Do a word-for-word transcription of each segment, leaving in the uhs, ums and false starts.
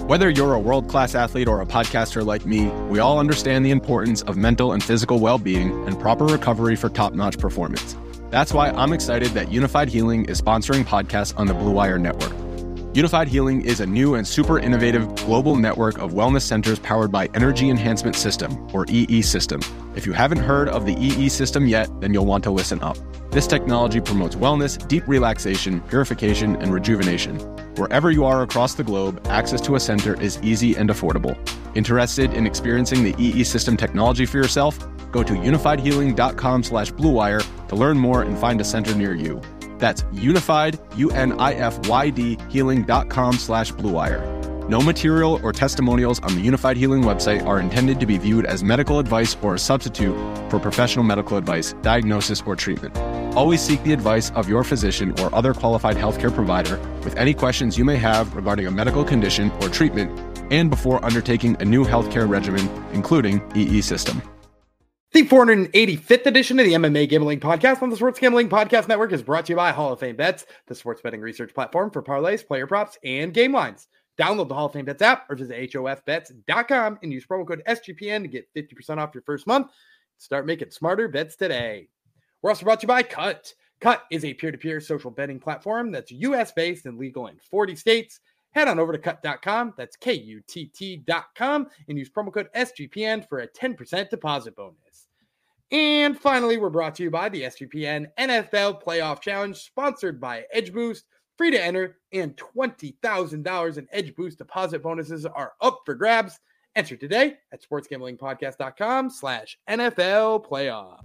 Whether you're a world-class athlete or a podcaster like me, we all understand the importance of mental and physical well-being and proper recovery for top-notch performance. That's why I'm excited that Unified Healing is sponsoring podcasts on the Blue Wire Network. Unified Healing is a new and super innovative global network of wellness centers powered by Energy Enhancement System, or E E System. If you haven't heard of the E E System yet, then you'll want to listen up. This technology promotes wellness, deep relaxation, purification, and rejuvenation. Wherever you are across the globe, access to a center is easy and affordable. Interested in experiencing the E E System technology for yourself? Go to unified healing dot com slash blue wire to learn more and find a center near you. That's unified, U N I F Y D, healing.com slash blue wire. No material or testimonials on the Unified Healing website are intended to be viewed as medical advice or a substitute for professional medical advice, diagnosis, or treatment. Always seek the advice of your physician or other qualified healthcare provider with any questions you may have regarding a medical condition or treatment and before undertaking a new healthcare regimen, including E E System. The four hundred eighty-fifth edition of the M M A Gambling Podcast on the Sports Gambling Podcast Network is brought to you by Hall of Fame Bets, the sports betting research platform for parlays, player props, and game lines. Download the Hall of Fame Bets app or visit H O F bets dot com and use promo code S G P N to get fifty percent off your first month. Start making smarter bets today. We're also brought to you by Cut. Cut is a peer-to-peer social betting platform that's U S-based and legal in forty states. Head on over to cut dot com, that's K U T T dot com, and use promo code S G P N for a ten percent deposit bonus. And finally, we're brought to you by the S G P N N F L Playoff Challenge, sponsored by Edge Boost. Free to enter, and twenty thousand dollars in Edge Boost deposit bonuses are up for grabs. Enter today at sports gambling podcast dot com slash N F L playoff.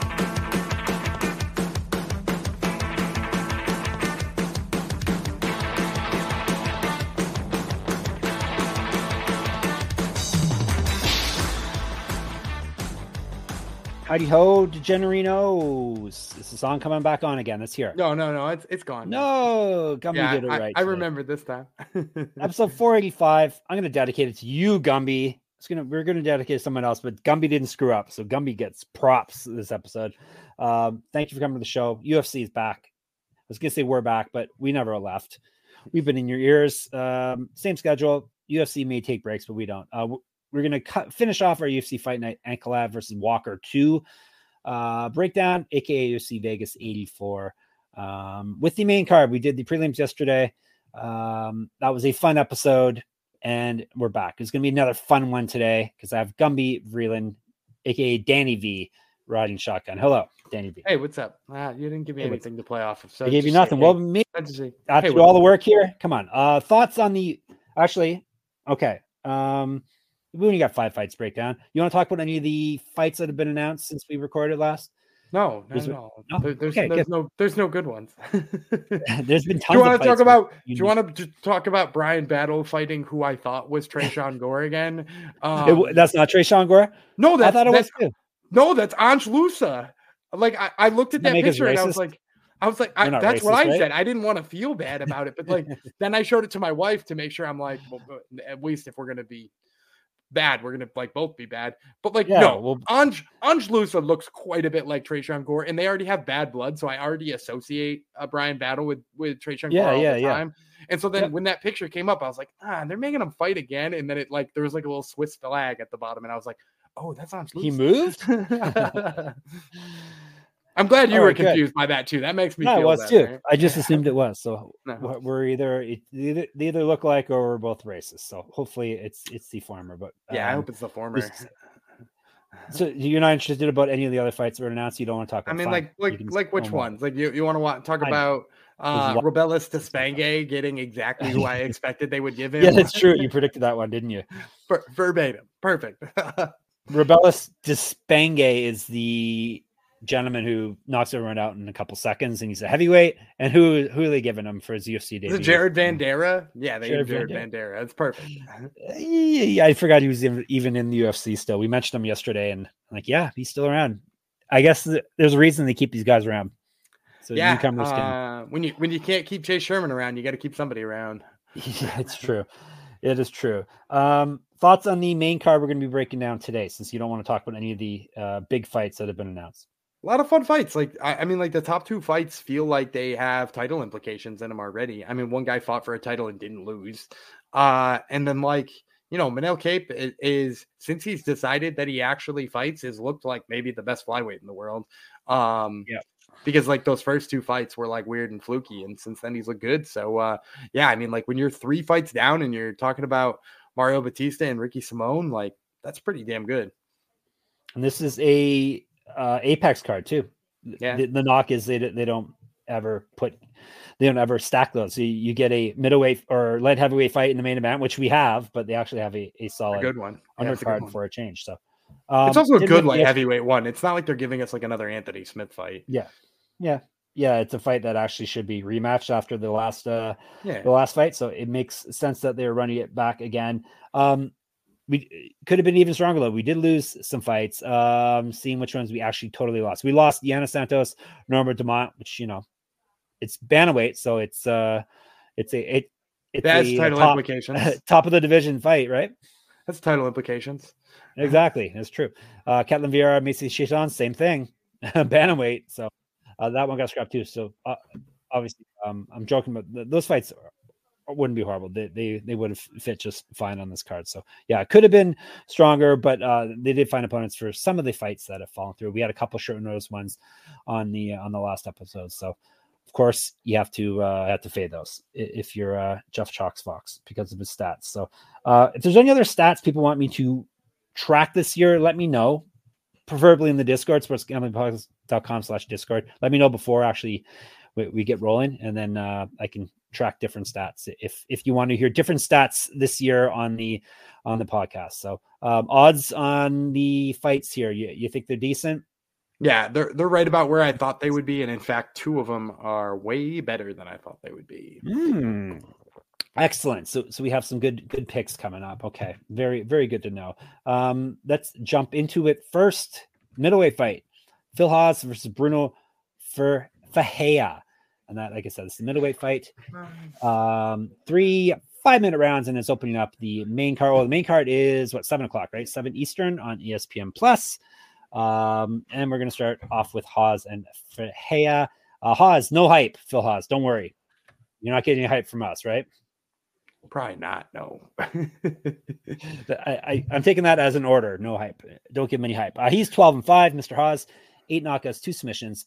Howdy ho, Degenerinos. Is the song coming back on again? Let's hear it. No, no, no, it's it's gone. No, Gumby yeah, did it I, right. I remember this time. Episode four eighty-five. I'm going to dedicate it to you, Gumby. It's gonna, we're going to dedicate it to someone else, but Gumby didn't screw up. So Gumby gets props this episode. Um, thank you for coming to the show. U F C is back. I was going to say we're back, but we never left. We've been in your ears. Um, same schedule. U F C may take breaks, but we don't. Uh, We're going to cut finish off our U F C Fight Night Ankalaev versus Walker two uh, breakdown, aka U F C Vegas eighty-four. Um, with the main card, we did the prelims yesterday. Um, that was a fun episode, and we're back. It's going to be another fun one today because I have Gumby Vreeland, aka Danny V, riding shotgun. Hello, Danny V. Hey, what's up? Uh, you didn't give me hey, anything to play off of. So I gave you nothing. Say, well, hey, me, say, I have hey, to do all the work here. Come on. Uh, thoughts on the actually? Okay. Um. We only got five fights breakdown. You want to talk about any of the fights that have been announced since we recorded last? No, there's, no, no? There, there's, okay, there's no, there's no good ones. There's been tons. Do you want of to talk about? You do you want to talk about Brian Battle fighting who I thought was Tresean Gore again? Um, it, that's not Tresean Gore. No, that's, I thought it that's, was too. No, that's Ange Lusa. Like I, I looked at that, that picture and I was like, I was like, I, that's racist, what I right? said. I didn't want to feel bad about it, but like then I showed it to my wife to make sure I'm like, well, at least if we're gonna be bad, we're gonna like both be bad. But like, yeah, no, well, Ange Ange Lusa looks quite a bit like Tresean Gore, and they already have bad blood, so I already associate a Brian Battle with with Tresean yeah, Gore all yeah, the yeah. time. And so then yep. when that picture came up, I was like, ah, they're making him fight again. And then it like there was like a little Swiss flag at the bottom, and I was like, oh, that's Ange Lusa. He moved. I'm glad you All were right, confused good. by that too. That makes me no, feel it was better. too. I just assumed it was. So no. we're either it, either they either look like or we're both racist. So hopefully it's it's the former. But yeah, um, I hope it's the former. So you're not interested about any of the other fights that were announced? You don't want to talk about? I mean, fine. like like can, like which ones? Like you, you want to want talk about uh Robelis Despange getting exactly who I expected they would give him? Yeah, that's true. You predicted that one, didn't you? Ver- verbatim, perfect. Robelis Despange is the gentleman who knocks everyone out in a couple seconds, and he's a heavyweight. And who who are they giving him for his U F C debut? Is it Jared Vanderaa? Yeah, they Jared, Jared Vanderaa. Vanderaa. That's perfect. Yeah, I forgot he was in, even in the U F C still. We mentioned him yesterday, and I'm like, yeah, he's still around. I guess th- there's a reason they keep these guys around. So yeah, newcomers uh, can... when you when you can't keep Chase Sherman around, you got to keep somebody around. Yeah, it's true. It is true. Um, thoughts on the main card we're going to be breaking down today, since you don't want to talk about any of the uh, big fights that have been announced. A lot of fun fights. Like, I, I mean, like the top two fights feel like they have title implications in them already. I mean, one guy fought for a title and didn't lose. Uh, and then like, you know, Manel Kape is, is, since he's decided that he actually fights, has looked like maybe the best flyweight in the world. Um, yeah. Because like those first two fights were like weird and fluky. And since then he's looked good. So uh, yeah, I mean, like when you're three fights down and you're talking about Mario Batista and Ricky Simone, like that's pretty damn good. And this is a uh, Apex card too. Yeah. The, the knock is they they don't ever put they don't ever stack those. So you, you get a middleweight or light heavyweight fight in the main event, which we have, but they actually have a, a solid a good one undercard yeah, for a change. So um, it's also a good light heavyweight one. It's not like they're giving us like another Anthony Smith fight. Yeah, yeah, yeah. It's a fight that actually should be rematched after the last uh, yeah. the last fight. So it makes sense that they're running it back again. Um, We could have been even stronger though. We did lose some fights. Um, seeing which ones we actually totally lost. We lost Yana Santos, Norma Dumont, which you know, it's bantamweight, so it's uh, it's a it it's That's a title top, implications. Top of the division fight, right? That's title implications. Exactly, that's true. Uh, Ketlin Vieira, Macy Chiton, same thing, bantamweight. So uh, that one got scrapped too. So uh, obviously, um, I'm joking, but th- those fights wouldn't be horrible. They, they they would have fit just fine on this card. So yeah, it could have been stronger, but uh, they did find opponents for some of the fights that have fallen through. We had a couple short notice ones on the on the last episode. So of course you have to uh, have to fade those if you're uh, Jeff Chalks Fox because of his stats. So uh, if there's any other stats people want me to track this year, let me know. Preferably in the Discord, sports gambling podcast dot com slash Discord. Let me know before actually we, we get rolling, and then uh, I can track different stats if if you want to hear different stats this year on the on the podcast. So um odds on the fights here, you, you think they're decent? Yeah, they're they're right about where I thought they would be, and in fact two of them are way better than I thought they would be. Mm. Excellent. So so we have some good good picks coming up. Okay, very very good to know. Um let's jump into it. First middleweight fight, Phil Haas versus Bruno Fer Ferreira. And that, like I said, it's the middleweight fight. Um, three five-minute rounds, and it's opening up the main card. Well, the main card is, what, seven o'clock, right? seven Eastern on E S P N Plus. Um, and we're going to start off with Haas and Ferreira. Uh, Haas, no hype, Phil Haas. Don't worry. You're not getting any hype from us, right? Probably not, no. I, I, I'm taking that as an order. No hype. Don't give him any hype. Uh, he's twelve and five, Mister Haas. Eight knockouts, two submissions.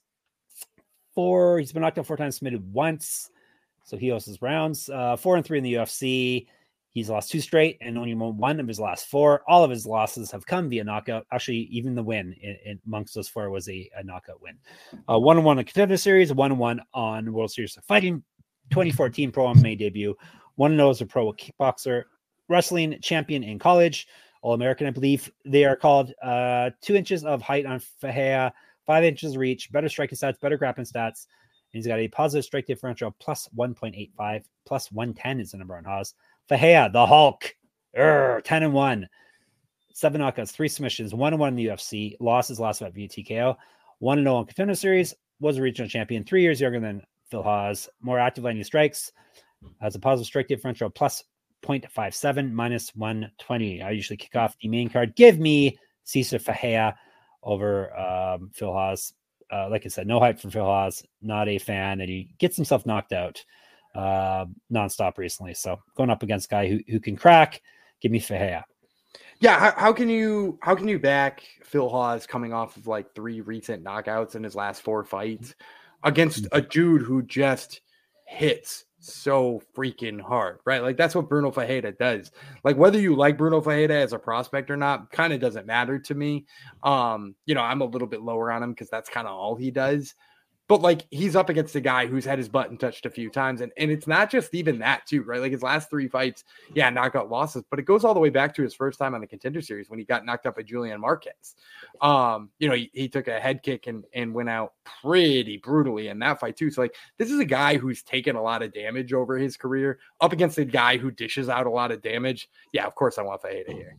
Four, he's been knocked out four times, submitted once, so he owes his rounds. Uh, four and three in the U F C. He's lost two straight and only won one of his last four. All of his losses have come via knockout. Actually, even the win in, in amongst those four was a, a knockout win. Uh, one and one on Contender Series, one and one on World Series of Fighting, twenty fourteen Pro M M A debut, one and zero as a pro kickboxer, wrestling champion in college, All American, I believe they are called. Uh, two inches of height on Ferreira. Five inches reach, better striking stats, better grappling stats. And he's got a positive strike differential of plus one point eight five, plus one ten is the number on Haas. Ferreira, the Hulk, Urgh, ten and one. Seven knockouts, three submissions, one and one in the U F C. Lost his last fight via T K O. One and zero on Contender Series. Was a regional champion. Three years younger than Phil Haas. More active landing strikes. Has a positive strike differential of plus zero point five seven, minus one twenty. I usually kick off the main card. Give me Cesar Ferreira over um, Phil Haas. Uh, like I said, no hype for Phil Haas. Not a fan, and he gets himself knocked out uh, nonstop recently. So going up against a guy who who can crack, give me Ferreira. Yeah, how, how can you how can you back Phil Haas coming off of like three recent knockouts in his last four fights against a dude who just hits so freaking hard, right? Like that's what Bruno Ferreira does. Like whether you like Bruno Ferreira as a prospect or not, kind of doesn't matter to me. Um, you know, I'm a little bit lower on him because that's kind of all he does. But like he's up against a guy who's had his button touched a few times, and, and it's not just even that too, right? Like his last three fights, yeah, knockout losses, but it goes all the way back to his first time on the Contender Series when he got knocked out by Julian Marquez. Um, you know, he, he took a head kick and and went out pretty brutally in that fight too. So like this is a guy who's taken a lot of damage over his career up against a guy who dishes out a lot of damage. Yeah, of course I want Ferreira here.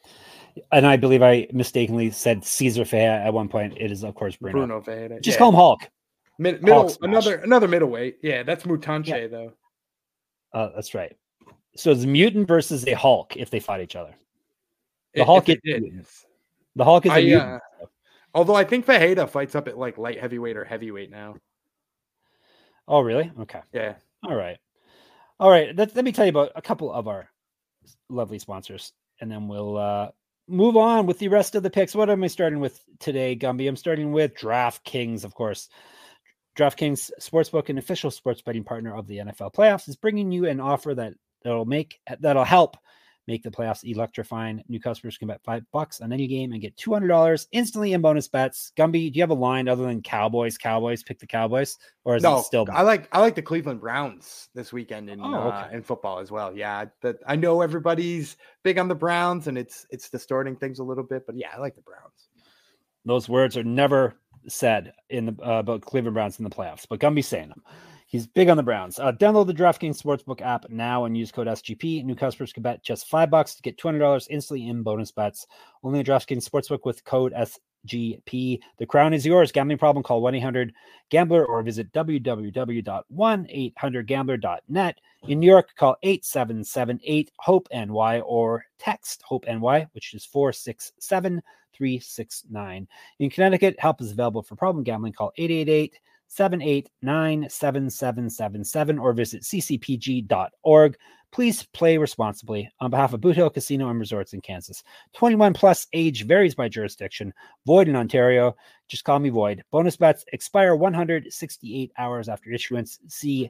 And I believe I mistakenly said Cesar Ferreira at one point. It is of course Bruno. Bruno Ferreira. Just yeah. call him Hulk. Mid, middle, another another middleweight. Yeah, that's Mutanche yeah. though. Uh, that's right. So it's a mutant versus a Hulk if they fight each other. The If, Hulk if is the Hulk is a I, mutant. uh, Although I think Fajeda fights up at like light heavyweight or heavyweight now. Oh, really? Okay. Yeah. All right. All right. Let, let me tell you about a couple of our lovely sponsors, and then we'll uh, move on with the rest of the picks. What am I starting with today, Gumby? I'm starting with DraftKings, of course. DraftKings Sportsbook, an official sports betting partner of the N F L playoffs, is bringing you an offer that that'll make that'll help make the playoffs electrifying. New customers can bet five bucks on any game and get two hundred dollars instantly in bonus bets. Gumby, do you have a line other than Cowboys? Cowboys, pick the Cowboys, or is no, it still? I like I like the Cleveland Browns this weekend in oh, okay. uh, in football as well. Yeah, but I know everybody's big on the Browns, and it's it's distorting things a little bit. But yeah, I like the Browns. Those words are never said in the uh, about Cleveland Browns in the playoffs, but Gumby's saying them. He's big on the Browns. Uh, download the DraftKings Sportsbook app now and use code S G P. New customers can bet just five bucks to get two hundred dollars instantly in bonus bets. Only at DraftKings Sportsbook with code S G P. The crown is yours. Gambling problem? Call one eight hundred gambler or visit w w w dot one eight hundred gambler dot net. In New York, call eight seven seven eight hope N Y or text hope N Y, which is four six seven three six nine. In Connecticut, help is available for problem gambling. Call eight eight eight seven eight nine seven seven seven seven or visit c c p g dot org. Please play responsibly. On behalf of Boot Hill Casino and Resorts in Kansas, twenty-one plus, age varies by jurisdiction. Void in Ontario. Just call me void. Bonus bets expire one hundred sixty-eight hours after issuance. See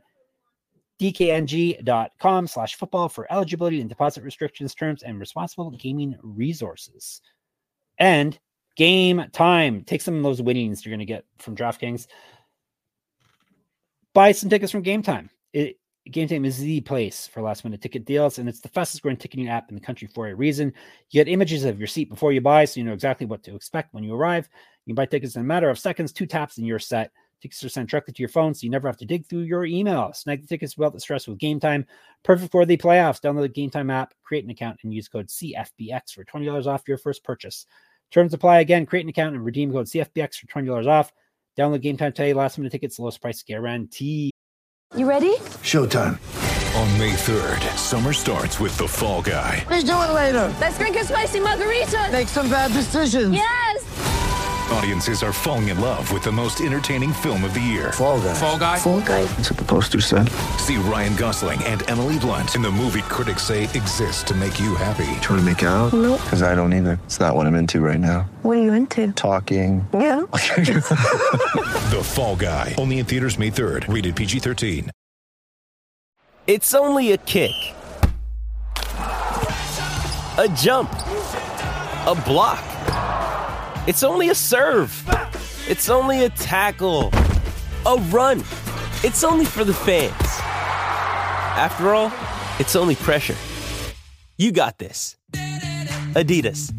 dkng.com slash football for eligibility and deposit restrictions, terms, and responsible gaming resources. And Game Time. Take some of those winnings you're going to get from DraftKings. Buy some tickets from Game Time. It, Game Time is the place for last minute ticket deals, and it's the fastest growing ticketing app in the country for a reason. You get images of your seat before you buy, so you know exactly what to expect when you arrive. You can buy tickets in a matter of seconds, two taps, and you're set. Tickets are sent directly to your phone, so you never have to dig through your email. Snag the tickets without the stress with Game Time. Perfect for the playoffs. Download the Game Time app, create an account, and use code C F B X for twenty dollars off your first purchase. Terms apply. Again, create an account and redeem code C F B X for twenty dollars off. Download Game Time today. Last minute tickets, lowest price guarantee. You ready? Showtime. On May third, summer starts with The Fall Guy. Let's do it later. Let's drink a spicy margarita. Make some bad decisions. Yes. Audiences are falling in love with the most entertaining film of the year. Fall Guy. Fall Guy. Fall Guy. That's what the poster said. See Ryan Gosling and Emily Blunt in the movie critics say exists to make you happy. Trying to make it out? Nope. Because I don't either. It's not what I'm into right now. What are you into? Talking. Yeah. The Fall Guy. Only in theaters May third. Rated P G thirteen. It's only a kick. A jump. A block. It's only a serve. It's only a tackle. A run. It's only for the fans. After all, it's only pressure. You got this. Adidas.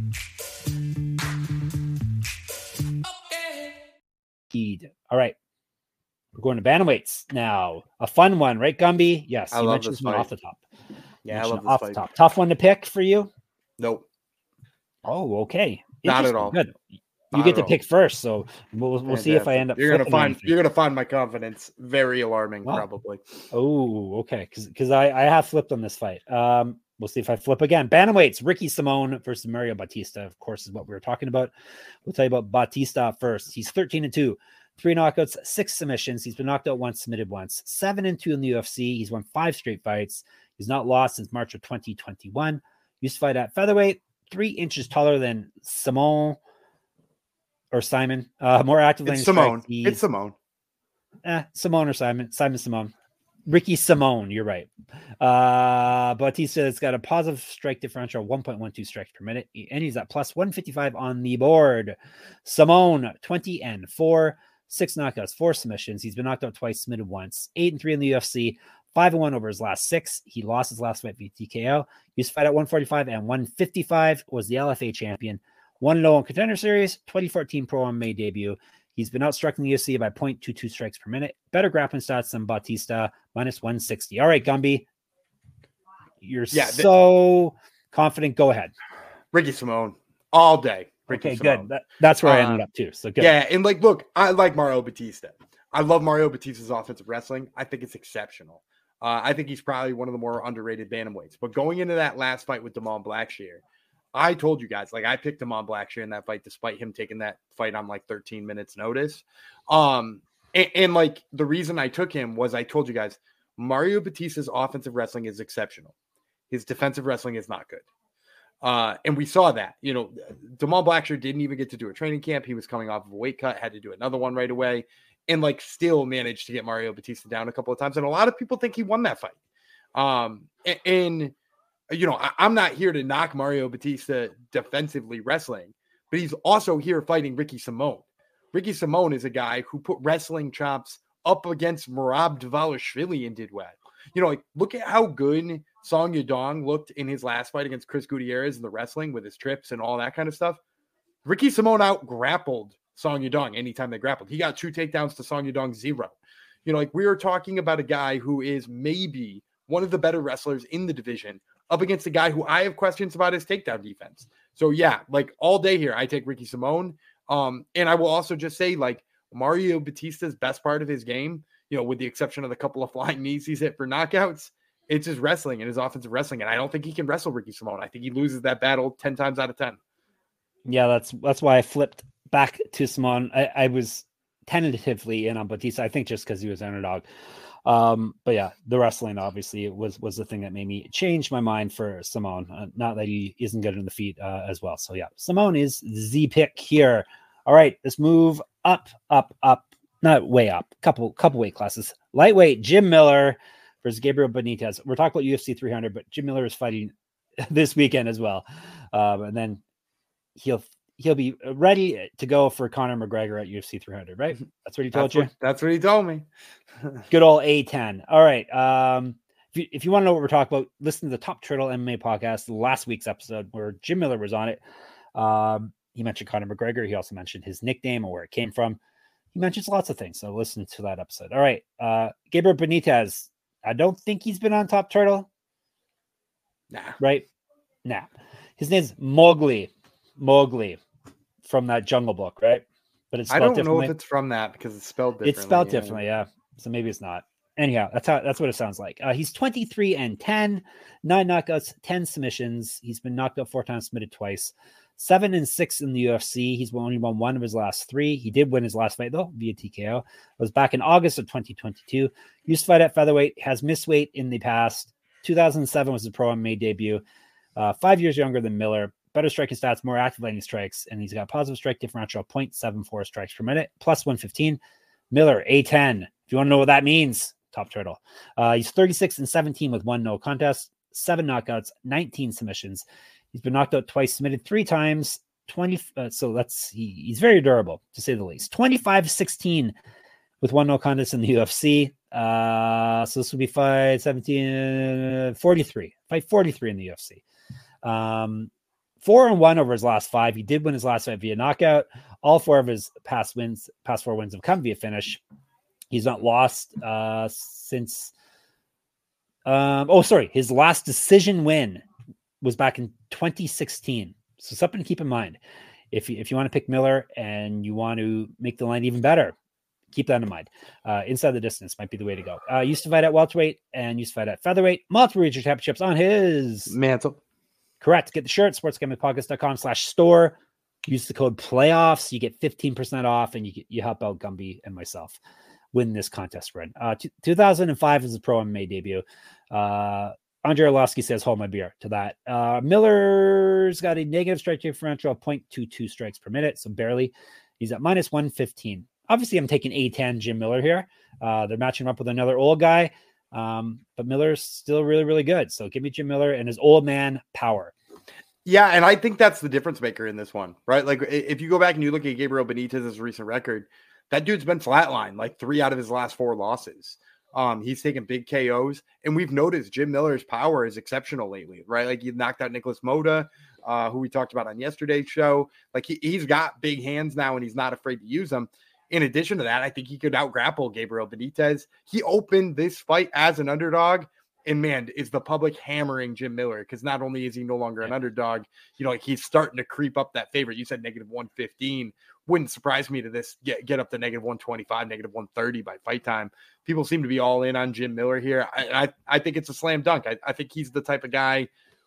All right. We're going to bantamweights now. A fun one, right, Gumby? Yes. I you love mentioned this one fight. off the top. Yeah, I You love mentioned this off fight. the top. Tough one to pick for you? Nope. Oh, okay. Not at Interesting. all. Good. You Not get at to all. pick first, so we'll we'll see if I Fantastic. end up. You're gonna flipping find anything. you're gonna find my confidence very alarming, Wow. probably. Oh, okay. Because because I I have flipped on this fight. Um, we'll see if I flip again. Bantamweights: Ricky Simone versus Mario Bautista. Of course, is what we were talking about. We'll tell you about Bautista first. He's thirteen and two, three knockouts, six submissions. He's been knocked out once, submitted once. Seven and two in the U F C. He's won five straight fights. He's not lost since March of twenty twenty-one. Used to fight at featherweight, three inches taller than Simone. Or Simon, uh, more actively. It's Simone. It's Simone. Eh, Simone or Simon. Simon Simone. Ricky Simone, you're right. Uh, Bautista has got a positive strike differential of one point one two strikes per minute, and he's at plus one fifty-five on the board. Simone, twenty and four, six knockouts, four submissions. He's been knocked out twice, submitted once, eight and three in the U F C, five and one over his last six. He lost his last fight via T K O. He used to fight at one forty-five and one fifty-five, was the L F A champion. one and oh in Contender Series, twenty fourteen Pro M M A debut. He's been outstruck in the U F C by point two two strikes per minute. Better grappling stats than Bautista, minus one sixty. All right, Gumby. You're Yeah, th- so confident. Go ahead. Ricky Simone all day. Ricky Okay, Simone. good. That, that's where I Uh, ended up too. So good. Yeah, and like, look, I like Mario Batista. I love Mario Batista's offensive wrestling. I think it's exceptional. Uh, I think he's probably one of the more underrated bantamweights. But going into that last fight with Damon Blackshear, I told you guys, like I picked him on Blackshear in that fight, despite him taking that fight on like thirteen minutes notice. Um, and, and like the reason I took him was I told you guys, Mario Batista's offensive wrestling is exceptional. His defensive wrestling is not good. Uh, and we saw that, you know, Jamal Blackshear didn't even get to do a training camp. He was coming off of a weight cut, had to do another one right away, and like still managed to get Mario Batista down a couple of times. And a lot of people think he won that fight. Um, and, and you know, I, I'm not here to knock Mario Batista defensively wrestling, but he's also here fighting Ricky Simon. Ricky Simon is a guy who put wrestling chops up against Merab Dvalishvili and did well. You know, like look at how good Song Yadong looked in his last fight against Chris Gutierrez in the wrestling with his trips and all that kind of stuff. Ricky Simon out grappled Song Yadong anytime they grappled. He got two takedowns to Song Yadong zero. You know, like we are talking about a guy who is maybe one of the better wrestlers in the division up against a guy who I have questions about his takedown defense. So yeah, like all day here, I take Ricky Simon. Um, and I will also just say like Mario Batista's best part of his game, you know, with the exception of the couple of flying knees he's hit for knockouts, it's his wrestling and his offensive wrestling. And I don't think he can wrestle Ricky Simon. I think he loses that battle ten times out of ten. Yeah, that's that's why I flipped back to Simon. I, I was tentatively in on Batista, I think just because he was underdog. Um, but yeah, the wrestling obviously was was the thing that made me change my mind for Simon. Uh, not that he isn't good in the feet uh, as well. So yeah, Simon is the pick here. All right, let's move up, up, up. Not way up. Couple couple weight classes. Lightweight Jim Miller versus Gabriel Benitez. We're talking about U F C three hundred, but Jim Miller is fighting this weekend as well. Um, and then he'll he'll be ready to go for Conor McGregor at U F C three hundred, right? That's what he told that's you? What, that's what he told me. Good old A ten. All right. Um, if you, if you want to know what we're talking about, listen to the Top Turtle M M A podcast, last week's episode where Jim Miller was on it. Um, he mentioned Conor McGregor. He also mentioned his nickname or where it came from. He mentions lots of things. So listen to that episode. All right. Uh, Gabriel Benitez. I don't think he's been on Top Turtle. Nah. Right? Nah. His name's Mowgli. Mowgli from that Jungle Book, right? But it's I spelled don't know differently. if it's from that because it's spelled differently. It's spelled yeah. differently, yeah. So maybe it's not. Anyhow, that's how that's what it sounds like. Uh, he's twenty-three and ten, nine knockouts, ten submissions. He's been knocked out four times, submitted twice. Seven and six in the U F C. He's only won one of his last three. He did win his last fight though via T K O. It was back in August of twenty twenty-two. Used to fight at featherweight. Has missed weight in the past. two thousand seven was his pro M M A debut. Uh, five years younger than Miller. Better striking stats, more active landing strikes, and he's got positive strike differential of point seven four strikes per minute, plus one fifteen. Miller, A ten. If you want to know what that means, Top Turtle. Uh, he's thirty-six and seventeen with one no contest, seven knockouts, nineteen submissions. He's been knocked out twice, submitted three times, twenty. Uh, so that's, he, he's very durable, to say the least. twenty-five sixteen with one no contest in the U F C. Uh, so this would be fight seventeen, forty-three. Fight forty-three in the U F C. Um, Four and one over his last five. He did win his last fight via knockout. All four of his past wins, past four wins have come via finish. He's not lost uh, since. Um, oh, sorry. His last decision win was back in twenty sixteen. So something to keep in mind. If you, if you want to pick Miller and you want to make the line even better, keep that in mind. Uh, inside the distance might be the way to go. Uh, used to fight at welterweight and used to fight at featherweight. Multiple regional championships on his mantle. Correct. Get the shirt, sportsgamblingpodcast.com slash store. Use the code playoffs. You get fifteen percent off and you get, you help out Gumby and myself win this contest run. Uh, t- two thousand five is his pro M M A debut. Uh, Andre Arlovsky says, hold my beer to that. Uh, Miller's got a negative strike differential of zero point two two strikes per minute. So barely. He's at minus one fifteen. Obviously, I'm taking A ten Jim Miller here. Uh, they're matching him up with another old guy. Um, but Miller's still really, really good. So give me Jim Miller and his old man power. Yeah, and I think that's the difference maker in this one, right? Like if you go back and you look at Gabriel Benitez's recent record, that dude's been flatlined like three out of his last four losses. Um, he's taken big K Os, and we've noticed Jim Miller's power is exceptional lately, right? Like he knocked out Nicholas Moda, uh, who we talked about on yesterday's show. Like he, he's got big hands now, and he's not afraid to use them. In addition to that, I think he could out-grapple Gabriel Benitez. He opened this fight as an underdog, and man, is the public hammering Jim Miller because not only is he no longer an underdog, you know, like he's starting to creep up that favorite. You said negative one fifteen. Wouldn't surprise me to this get, get up to negative one twenty-five, negative one thirty by fight time. People seem to be all in on Jim Miller here. I I, I think it's a slam dunk. I, I think he's the type of guy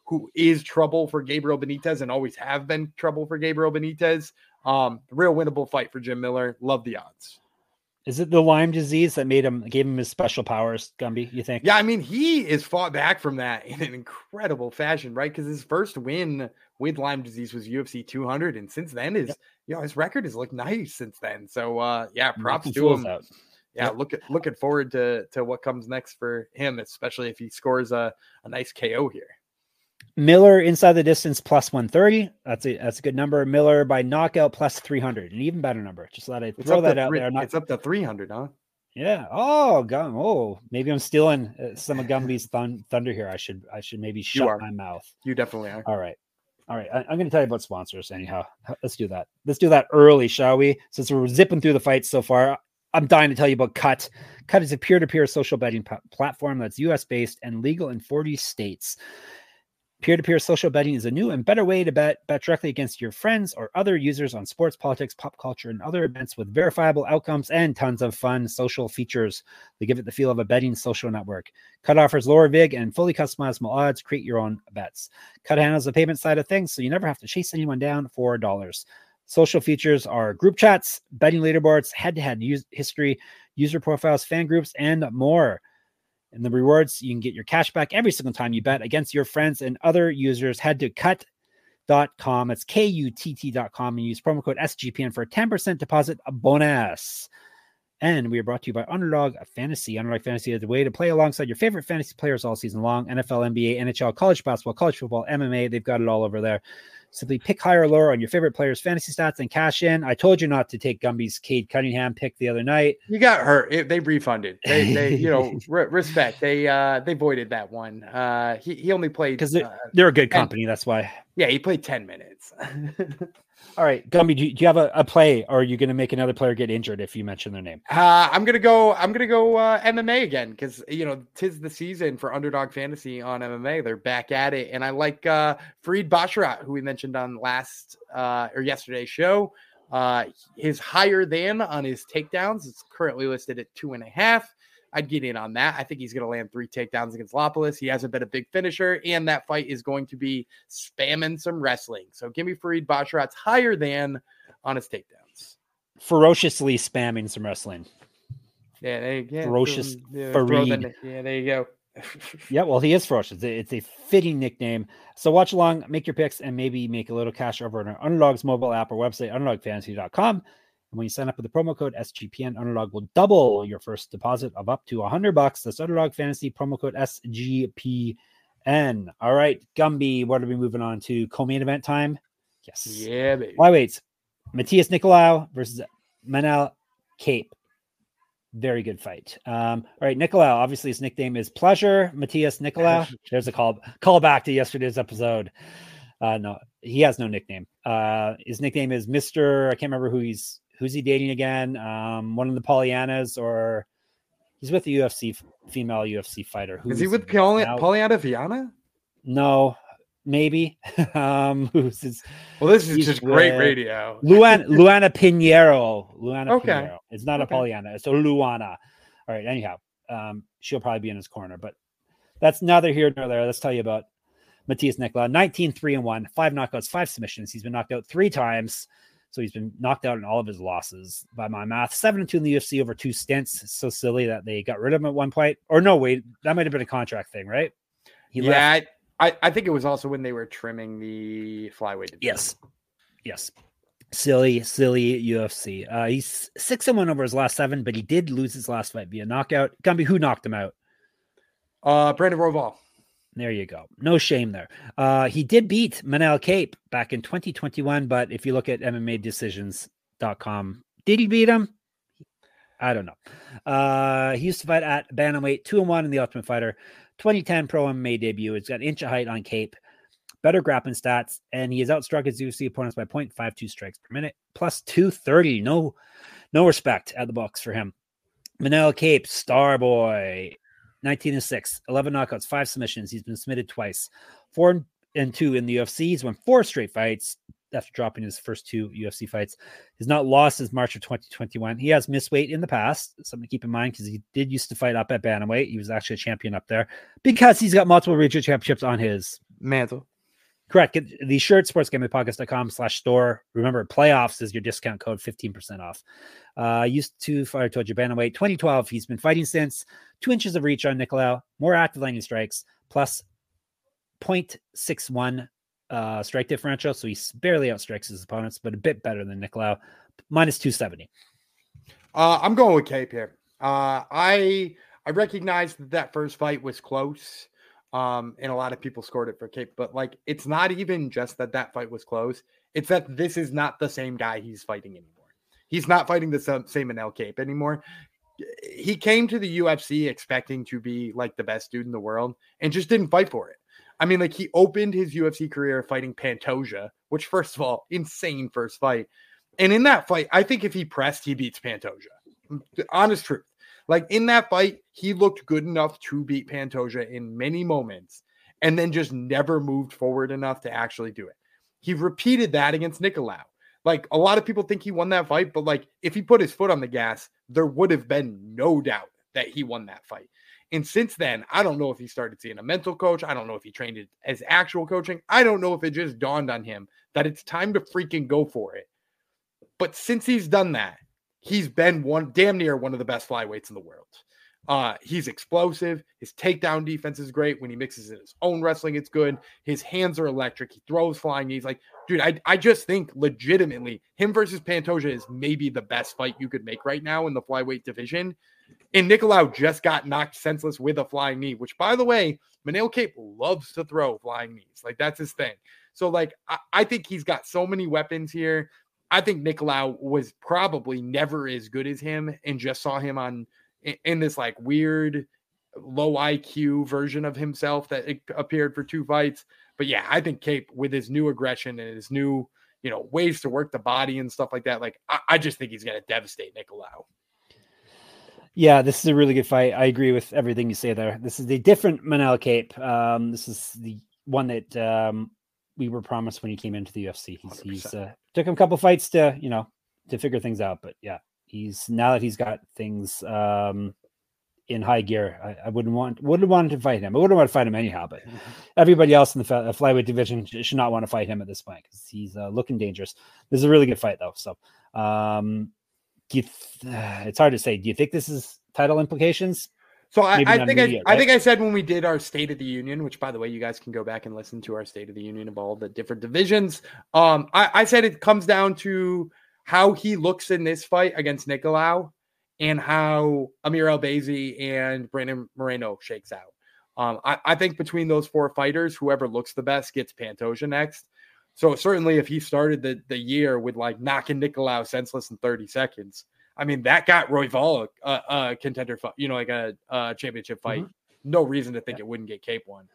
who is trouble for Gabriel Benitez and always have been trouble for Gabriel Benitez. Um, real winnable fight for Jim Miller. Love the odds. Is it the Lyme disease that made him gave him his special powers, Gumby? You think? Yeah, I mean, he is fought back from that in an incredible fashion, right? Because his first win with Lyme disease was U F C two hundred, and since then, his yep. you know his record has looked nice since then. So, uh, yeah, props to him. Out. Yeah, yep. look at looking forward to to what comes next for him, especially if he scores a, a nice K O here. Miller inside the distance plus one thirty. That's a that's a good number. Miller by knockout plus three hundred, an even better number. Just let I throw that out three, there. Not, it's up to three hundred, huh? Yeah. Oh, Gum. Oh, maybe I'm stealing some of Gumby's thun- thunder here. I should I should maybe shut my mouth. You definitely are. All right. All right. I, I'm going to tell you about sponsors anyhow. Let's do that. Let's do that early, shall we? Since we're zipping through the fights so far, I'm dying to tell you about Cut. Cut is a peer-to-peer social betting p- platform that's U S based and legal in forty states. Peer-to-peer social betting is a new and better way to bet, bet directly against your friends or other users on sports, politics, pop culture, and other events with verifiable outcomes and tons of fun social features. They give it the feel of a betting social network. Cut offers lower vig and fully customizable odds. Create your own bets. Cut handles the payment side of things, so you never have to chase anyone down for dollars. Social features are group chats, betting leaderboards, head-to-head use history, user profiles, fan groups, and more. And the rewards, you can get your cash back every single time you bet against your friends and other users. Head to cut dot com. It's K U T T dot com and use promo code S G P N for a ten percent deposit bonus. And we are brought to you by Underdog Fantasy. Underdog Fantasy is a way to play alongside your favorite fantasy players all season long. N F L, N B A, N H L, college basketball, college football, M M A. They've got it all over there. Simply pick higher or lower on your favorite players' fantasy stats and cash in. I told you not to take Gumby's Cade Cunningham pick the other night. You got hurt. It, they refunded. They, they you know, re- respect. They uh, they voided that one. Uh, he he only played because they're, uh, they're a good company. ten, that's why. Yeah, he played ten minutes. All right, Gumby, do you, do you have a, a play, or are you going to make another player get injured if you mention their name? Uh, I'm gonna go. I'm gonna go uh, M M A again because you know tis the season for Underdog Fantasy on M M A. They're back at it, and I like uh, Farid Basharat, who we mentioned on last uh, or yesterday's show. Uh, his higher than on his takedowns. It's currently listed at two and a half. I'd get in on that. I think he's going to land three takedowns against Lopoulos. He hasn't been a big finisher, and that fight is going to be spamming some wrestling. So give me Farid Basharat's higher than on his takedowns. Ferociously spamming some wrestling. Yeah, there you go. Ferocious yeah, Farid. The, yeah, there you go. Yeah, well, he is ferocious. It's a fitting nickname. So watch along, make your picks, and maybe make a little cash over on our Underdog's mobile app or website, underdog fantasy dot com. And when you sign up with the promo code S G P N, Underdog will double your first deposit of up to one hundred bucks. That's Underdog Fantasy, promo code S G P N. All right, Gumby, what are we moving on to? Co-main event time? Yes. Yeah, baby. Flyweights. Matthias Nicolau versus Manel Kape. Very good fight. Um, all right, Nicolau, obviously his nickname is Pleasure. Matthias Nicolau. There's a call, call back to yesterday's episode. Uh, no, he has no nickname. Uh, his nickname is Mister I can't remember who he's Who's he dating again? Um, one of the Pollyannas, or he's with a U F C female U F C fighter. Who's is he with Pollyanna, Pollyanna Viana? No, maybe. um, who's his? Well, this is just great radio. Luana, Luana Pinheiro. Luana okay. Pinheiro. It's not okay. a Pollyanna. It's a Luana. All right. Anyhow, um, she'll probably be in his corner, but that's neither here nor there. Let's tell you about Matthias Nicolau. nineteen three and one, five knockouts, five submissions. He's been knocked out three times. So he's been knocked out in all of his losses by my math. Seven and two in the U F C over two stints. It's so silly that they got rid of him at one point. Or no, wait, that might have been a contract thing, right? He yeah, left. I, I think it was also when they were trimming the flyweight division. Yes. Yes. Silly, silly U F C. Uh, he's six and one over his last seven, but he did lose his last fight via knockout. Gumby, who knocked him out? Uh, Brandon Royval. There you go. No shame there. Uh, he did beat Manel Kape back in twenty twenty-one, but if you look at M M A decisions dot com, did he beat him? I don't know. Uh, he used to fight at bantamweight, two and one in the Ultimate Fighter, twenty ten pro M M A debut. He's got an inch of height on Kape, better grappling stats, and he has outstruck his U F C opponents by zero point five two strikes per minute, plus two thirty. No, no respect at the books for him. Manel Kape, star boy. nineteen and six, eleven knockouts, five submissions. He's been submitted twice, four and two in the U F C. He's won four straight fights after dropping his first two U F C fights. He's not lost since March of twenty twenty-one. He has missed weight in the past, something to keep in mind because he did used to fight up at bantamweight. He was actually a champion up there because he's got multiple regional championships on his Mantle. Correct. Get the shirt, sportsgamblingpodcast.com slash store. Remember, playoffs is your discount code, fifteen percent off. Uh, used to fight Toji Bantamweight. twenty twelve, he's been fighting since. Two inches of reach on Nicolau, more active landing strikes, plus zero point six one uh, strike differential. So he barely outstrikes his opponents, but a bit better than Nicolau. Minus two seventy. Uh, I'm going with Cape here. Uh, I I recognize that that first fight was close. Um, and a lot of people scored it for Cape, but like, it's not even just that that fight was close. It's that this is not the same guy he's fighting anymore. He's not fighting the same, same Manel Cape anymore. He came to the U F C expecting to be like the best dude in the world and just didn't fight for it. I mean, like, he opened his U F C career fighting Pantoja, which, first of all, insane first fight. And in that fight, I think if he pressed, he beats Pantoja. Honest truth. Like, in that fight, he looked good enough to beat Pantoja in many moments and then just never moved forward enough to actually do it. He repeated that against Nicolau. Like, a lot of people think he won that fight, but like, if he put his foot on the gas, there would have been no doubt that he won that fight. And since then, I don't know if he started seeing a mental coach. I don't know if he trained it as actual coaching. I don't know if it just dawned on him that it's time to freaking go for it. But since he's done that, he's been one damn near one of the best flyweights in the world. Uh, he's explosive. His takedown defense is great. When he mixes in his own wrestling, it's good. His hands are electric. He throws flying knees. Like, dude, I, I just think legitimately him versus Pantoja is maybe the best fight you could make right now in the flyweight division. And Nicolau just got knocked senseless with a flying knee, which, by the way, Manel Cape loves to throw flying knees. Like, that's his thing. So, like, I, I think he's got so many weapons here. I think Nicolau was probably never as good as him and just saw him on in, in this like weird low I Q version of himself that it appeared for two fights. But yeah, I think Cape, with his new aggression and his new, you know, ways to work the body and stuff like that, like I, I just think he's going to devastate Nicolau. Yeah, this is a really good fight. I agree with everything you say there. This is the different Manel Cape. Um, this is the one that um, we were promised when he came into the U F C. He's, he's uh, took him a couple fights to, you know, to figure things out. But yeah, he's now that he's got things um, in high gear, I, I wouldn't want wouldn't want to fight him. I wouldn't want to fight him anyhow. But everybody else in the flyweight division should not want to fight him at this point because he's uh, looking dangerous. This is a really good fight though. So um, do you th- uh, it's hard to say. Do you think this is title implications? So I, I think I, right? I think I said when we did our State of the Union, which, by the way, you guys can go back and listen to our State of the Union of all the different divisions. Um, I, I said it comes down to how he looks in this fight against Nicolau and how Amir Albazi and Brandon Moreno shakes out. Um, I, I think between those four fighters, whoever looks the best gets Pantoja next. So certainly if he started the, the year with like knocking Nicolau senseless in thirty seconds, I mean, that got Royval a, a, a contender fight, you know, like a, a championship fight. Mm-hmm. No reason to think yeah. it wouldn't get Cape one.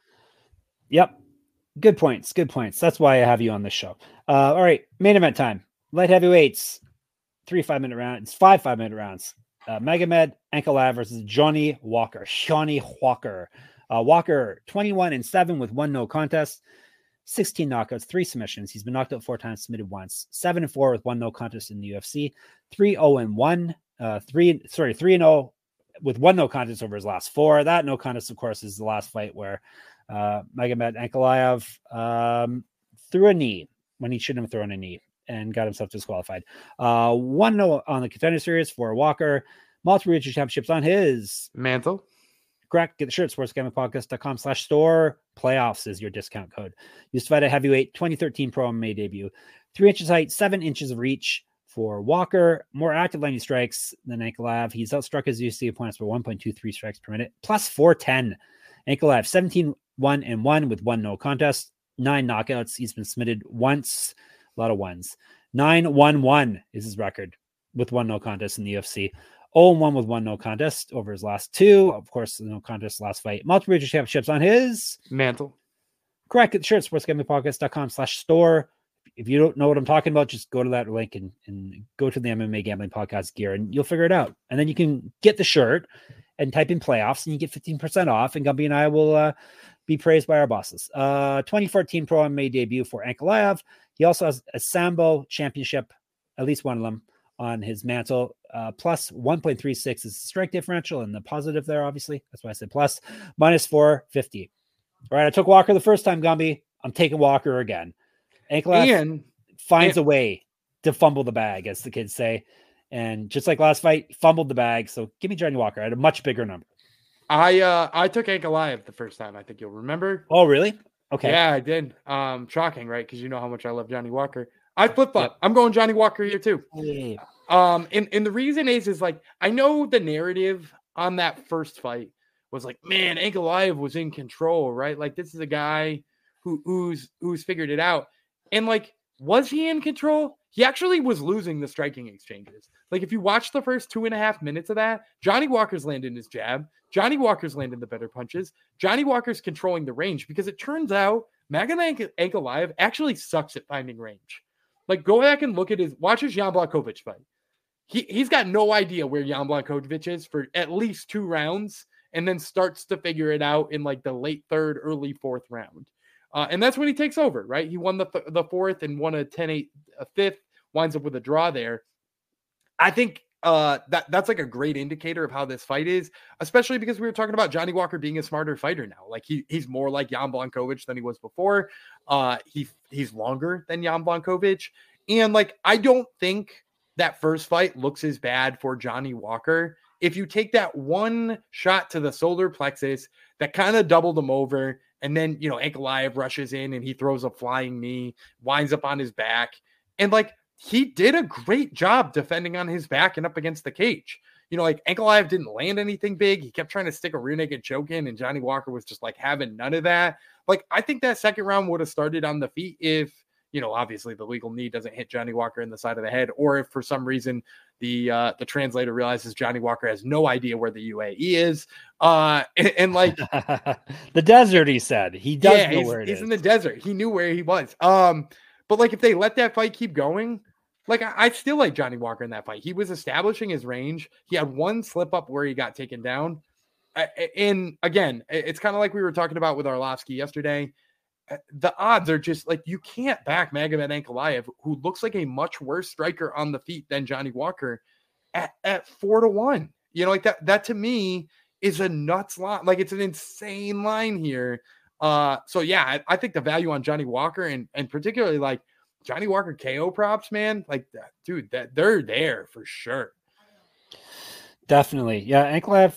Yep. Good points. Good points. That's why I have you on this show. Uh, all right. Main event time. Light heavyweights. Three five minute rounds. Five five minute rounds. Uh, Magomed Ankalaev versus Johnny Walker. Johnny Walker. Uh, Walker, twenty-one and seven with one no contest. sixteen knockouts, three submissions. He's been knocked out four times, submitted once. Seven and four with one no contest in the U F C. Three zero and one. Uh, three sorry three and zero with one no contest over his last four. That no contest, of course, is the last fight where uh, Magomed Ankalaev um, threw a knee when he shouldn't have thrown a knee and got himself disqualified. Uh, one no on the contender series for Walker. Multiple regional championships on his mantle. Correct. Get the shirt, sportsgamblingpodcast.com slash store. Playoffs is your discount code. Used to fight at heavyweight, twenty thirteen Pro M M A debut. Three inches height, seven inches of reach for Walker. More active landing strikes than Ankalaev. He's outstruck his U F C opponents for one point two three strikes per minute, plus four ten. Ankalaev, seventeen one and one with one no contest. Nine knockouts. He's been submitted once. A lot of ones. nine one one is his record with one no contest in the U F C. oh and one with one no contest over his last two. Of course, no contest last fight. Multiple regional championships on his mantle. Correct. Get the shirt, sportsgamblingpodcast.com slash store. If you don't know what I'm talking about, just go to that link and, and go to the M M A Gambling Podcast gear and you'll figure it out. And then you can get the shirt and type in playoffs and you get fifteen percent off. And Gumby and I will uh, be praised by our bosses. Uh, twenty fourteen Pro M M A debut for Ankalaev. He also has a Sambo championship, at least one of them, on his mantle. Uh, plus one point three six is strike differential and the positive there, obviously. That's why I said plus. Minus four fifty. All right, I took Walker the first time, Gumby. I'm taking Walker again. Ankalaev And finds and, a way to fumble the bag, as the kids say. And just like last fight, he fumbled the bag. So give me Johnny Walker at a much bigger number. I uh I took Ankalaev the first time. I think you'll remember. Oh, really? Okay. Yeah, I did. Um, shocking, right? Because you know how much I love Johnny Walker. I flip flop. I'm going Johnny Walker here too. Yeah. Um, and, and the reason is is like I know the narrative on that first fight was like, man, Ankalaev was in control, right? Like this is a guy who who's who's figured it out. And like, was he in control? He actually was losing the striking exchanges. Like if you watch the first two and a half minutes of that, Johnny Walker's landing his jab. Johnny Walker's landing the better punches. Johnny Walker's controlling the range because it turns out Magomed Ankalaev actually sucks at finding range. Like go back and look at his, watch his Jan Blachowicz fight. He, he's got no idea where Jan Blachowicz is for at least two rounds and then starts to figure it out in like the late third, early fourth round. Uh, and that's when he takes over, right? He won the th- the fourth and won a ten eight, a fifth, winds up with a draw there. I think uh, that that's like a great indicator of how this fight is, especially because we were talking about Johnny Walker being a smarter fighter now. Like he he's more like Jan Blachowicz than he was before. Uh, he he's longer than Jan Blachowicz, and like I don't think that first fight looks as bad for Johnny Walker. If you take that one shot to the solar plexus that kind of doubled him over, and then you know Ankalaev rushes in and he throws a flying knee, winds up on his back, and like. He did a great job defending on his back and up against the cage. You know, like Ankalaev didn't land anything big. He kept trying to stick a rear naked choke in, and Johnny Walker was just like having none of that. Like, I think that second round would have started on the feet if, you know, obviously the legal knee doesn't hit Johnny Walker in the side of the head, or if for some reason the uh, the translator realizes Johnny Walker has no idea where the U A E is. Uh, and, and like the desert, he said. He does yeah, know he's, where it he's is. in the desert. He knew where he was. Um, but like if they let that fight keep going, like, I, I still like Johnny Walker in that fight. He was establishing his range. He had one slip up where he got taken down. Uh, and again, it's kind of like we were talking about with Arlovsky yesterday. Uh, the odds are just like, you can't back Magomed Ankalaev, who looks like a much worse striker on the feet than Johnny Walker, at, at four to one. You know, like that, that to me is a nuts line. Like, it's an insane line here. Uh, so yeah, I, I think the value on Johnny Walker and, and particularly like, Johnny Walker K O props, man, like that, dude, that they're there for sure. Definitely. Yeah. Ankalaev,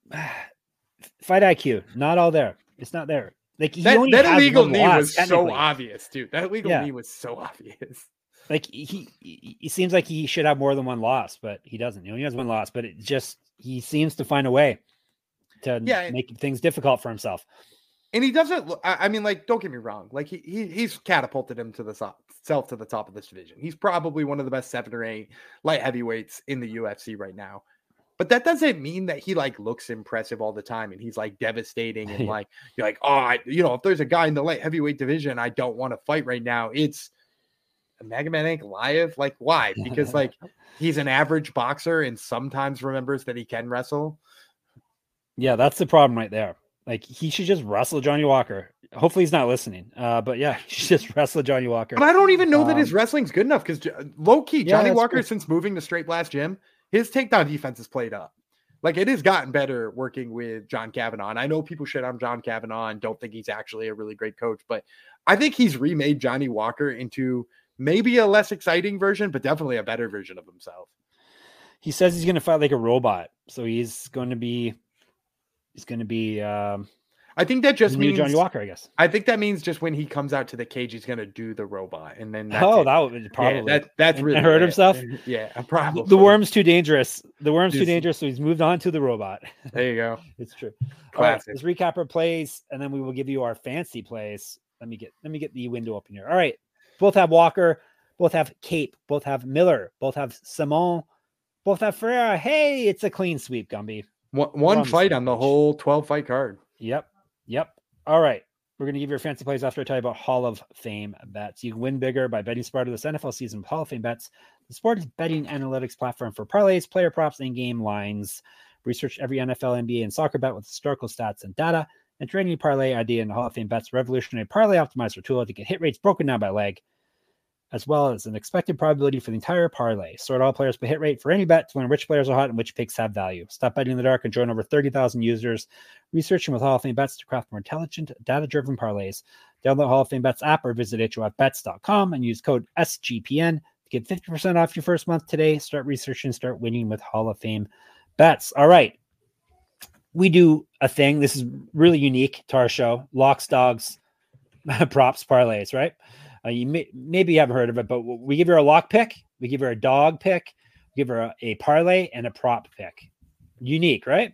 fight I Q, not all there. It's not there. Like he that, only that has illegal one knee loss, was so obvious, dude. That illegal yeah. knee was so obvious. Like he, he, he seems like he should have more than one loss, but he doesn't. He only has one loss, but it just, he seems to find a way to yeah, make things difficult for himself. And he doesn't look, I mean, like, don't get me wrong. Like he, he he's catapulted him to the top, self to the top of this division. He's probably one of the best seven or eight light heavyweights in the U F C right now. But that doesn't mean that he like looks impressive all the time and he's like devastating and like, you're like, oh, I, you know, if there's a guy in the light heavyweight division I don't want to fight right now, it's Magomed Ankalaev. Like, why? Because like he's an average boxer and sometimes remembers that he can wrestle. Yeah, that's the problem right there. Like, he should just wrestle Johnny Walker. Hopefully he's not listening. Uh, but yeah, he should just wrestle Johnny Walker. But I don't even know um, that his wrestling's good enough because low key, yeah, Johnny Walker, true. since moving to Straight Blast Gym, his takedown defense is played up. Like, it has gotten better working with John Kavanagh. And I know people shit on John Kavanagh and don't think he's actually a really great coach, but I think he's remade Johnny Walker into maybe a less exciting version, but definitely a better version of himself. He says he's going to fight like a robot. So he's going to be, he's going to be, um, I think that just means Johnny Walker, I guess. I think that means just when he comes out to the cage, he's going to do the robot. And then, that's oh, it. that would probably, yeah, that, that's really, and hurt it. himself. Yeah, probably. The worm's too dangerous. The worm's Just, too dangerous. So he's moved on to the robot. There you go. It's true. Classic. All right, let's recap our plays and then we will give you our fancy plays. Let me get, let me get the window open here. All right. Both have Walker, both have Cape, both have Miller, both have Simon, both have Ferreira. Hey, it's a clean sweep, Gumby. One, one fight on the whole twelve fight card. Yep. Yep. All right. We're going to give your fancy plays after I tell you about Hall of Fame bets. You can win bigger by betting smarter this N F L season with Hall of Fame bets, the sports betting analytics platform for parlays, player props, and game lines. Research every N F L, N B A, and soccer bet with historical stats and data. And training parlay idea in Hall of Fame bets, revolutionary parlay optimizer tool to get hit rates broken down by leg. as well as an expected probability for the entire parlay. Sort all players by hit rate for any bet to learn which players are hot and which picks have value. Stop betting in the dark and join over thirty thousand users researching with Hall of Fame Bets to craft more intelligent, data-driven parlays. Download the Hall of Fame Bets app or visit H O F bets dot com and use code S G P N to get fifty percent off your first month today. Start researching, start winning with Hall of Fame Bets. All right. We do a thing. This is really unique to our show. Locks, dogs, props, parlays, right? Uh, you may, maybe you haven't heard of it, but we give her a lock pick, we give her a dog pick, we give her a, a parlay, and a prop pick. Unique, right?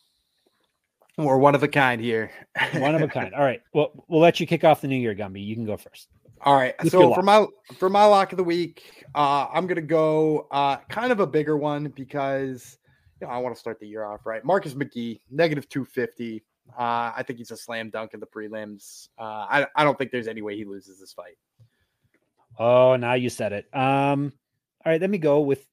We're one of a kind here. One of a kind. All right. Well, we'll let you kick off the new year, Gumby. You can go first. All right. Who's So for my for my lock of the week, uh, I'm gonna go uh, kind of a bigger one because you know I want to start the year off right. Marcus McGee, negative two fifty. Uh, I think he's a slam dunk in the prelims. Uh, I I don't think there's any way he loses this fight. Oh, now you said it. Um, all right, let me go with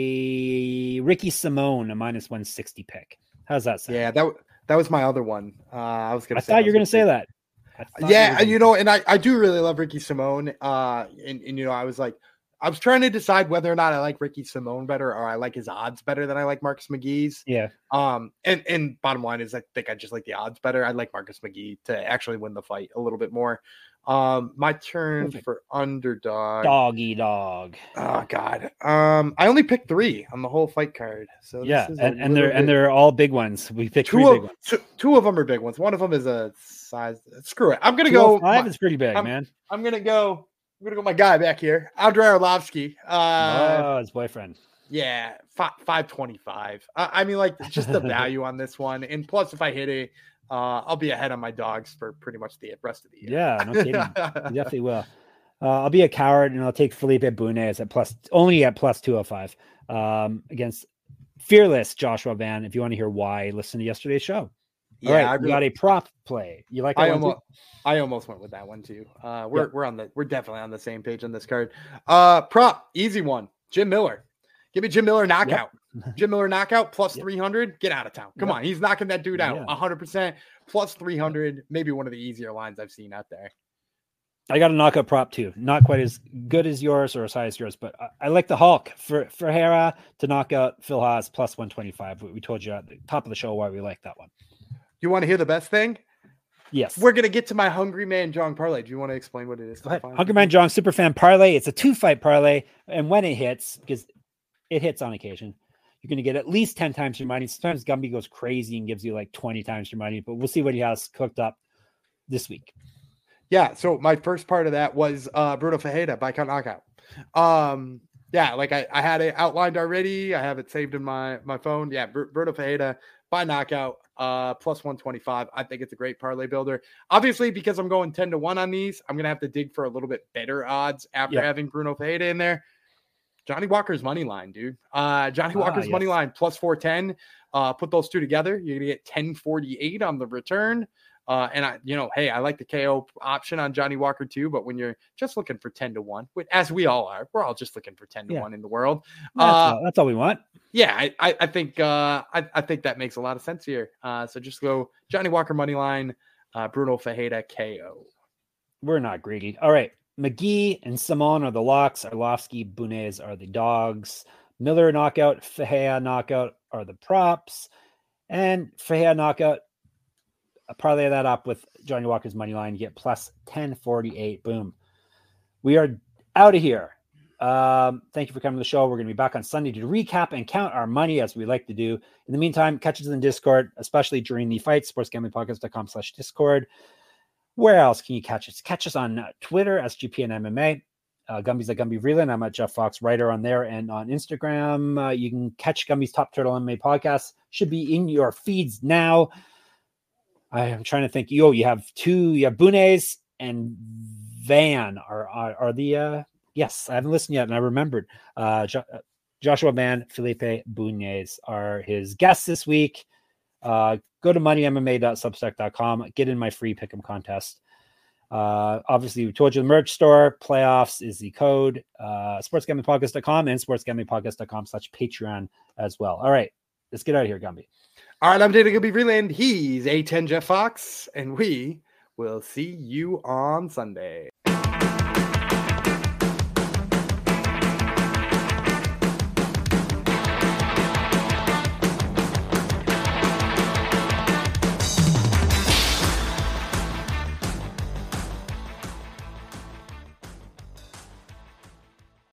a Ricky Simone, a minus one sixty pick. How's that sound? Yeah, that that was my other one. Uh, I was gonna. I say thought you were gonna say that. Yeah, you, you know, and I, I do really love Ricky Simone. Uh, and, and you know, I was like, I was trying to decide whether or not I like Ricky Simone better or I like his odds better than I like Marcus McGee's. Yeah. Um, and and bottom line is I think I just like the odds better. I like Marcus McGee to actually win the fight a little bit more. Um, my turn Perfect. for underdog. Doggy dog. Oh God. Um, I only picked three on the whole fight card. So yeah, and, and they're bit... and they're all big ones. We picked two three of, big ones. Two, two of them are big ones. One of them is a size. Screw it. I'm gonna go. Five is pretty big, I'm, man. I'm gonna go. I'm gonna go. My guy back here, Andrei Arlovsky. Uh, oh, his boyfriend. Yeah, five five twenty five. I, I mean, like just the value on this one, and plus, if I hit it. Uh, I'll be ahead on my dogs for pretty much the rest of the year. Yeah, no kidding. You definitely will. Uh, I'll be a coward and I'll take Felipe Bunez at plus only at plus two oh five um, against fearless Joshua Van. If you want to hear why, listen to yesterday's show. Yeah, All right, I really, got a prop play. You like that I one almost, too? I almost went with that one too. Uh, we're yep. we're on the we're definitely on the same page on this card. Uh, prop easy one. Jim Miller. Give me Jim Miller knockout. Yep. Jim Miller knockout plus yep. three hundred. Get out of town. Come yep. on. He's knocking that dude out. Yeah. one hundred percent plus three hundred. Maybe one of the easier lines I've seen out there. I got a knockout prop too. Not quite as good as yours or as high as yours, but I, I like the Hulk for, for Hera to knock out Phil Haas plus one twenty-five. We told you at the top of the show why we like that one. You want to hear the best thing? Yes. We're going to get to my Hungry Man Jong parlay. Do you want to explain what it is? Go ahead. Hungry Man Jong Superfan parlay. It's a two fight parlay. And when it hits, because it hits on occasion, you're going to get at least ten times your money. Sometimes Gumby goes crazy and gives you like twenty times your money, but we'll see what he has cooked up this week. Yeah. So my first part of that was uh, Bruno Ferreira by count knockout. Um, yeah, like I, I had it outlined already. I have it saved in my, my phone. Yeah. Br- Bruno Ferreira by knockout uh, plus one twenty-five. I think it's a great parlay builder. Obviously, because I'm going ten to one on these, I'm going to have to dig for a little bit better odds after yep. having Bruno Ferreira in there. Johnny Walker's money line, dude. Uh, Johnny Walker's ah, yes. money line plus four ten. Uh, put those two together, you're gonna get ten forty-eight on the return. Uh, and I, you know, hey, I like the K O option on Johnny Walker too. But when you're just looking for ten to one, as we all are, we're all just looking for ten to one in the world. That's, uh, all, that's all we want. Yeah, I, I, I think uh, I, I think that makes a lot of sense here. Uh, so just go Johnny Walker money line, uh, Bruno Ferreira K O. We're not greedy. All right. McGee and Simone are the locks. Arlovsky, Bunez are the dogs. Miller knockout, Ferreira knockout are the props. And Ferreira knockout, I'll parlay that up with Johnny Walker's money line. You get plus ten forty-eight. Boom. We are out of here. Um, thank you for coming to the show. We're going to be back on Sunday to recap and count our money as we like to do. In the meantime, catch us in Discord, especially during the fight, sportsgamblingpodcast.com slash Discord. Where else can you catch us? Catch us on uh, Twitter, S G P N M M A. Uh, Gumby's at Gumby Vreeland. I'm at Jeff Fox Writer on there. And on Instagram, uh, you can catch Gumby's Top Turtle M M A podcast. Should be in your feeds now. I'm trying to think. Oh, you have two. You have Bunez and Van are, are, are the, uh, yes, I haven't listened yet. And I remembered uh, jo- Joshua Van, Felipe Bunez are his guests this week. Uh, go to money M M A dot substack dot com. Get in my free pick'em contest. Uh, obviously, we told you the merch store. Playoffs is the code. Uh, sportsgamblingpodcast dot com and sportsgamblingpodcast dot com slash Patreon as well. All right, let's get out of here, Gumby. All right, I'm Dana Gumby Vreeland. He's A ten Jeff Fox, and we will see you on Sunday.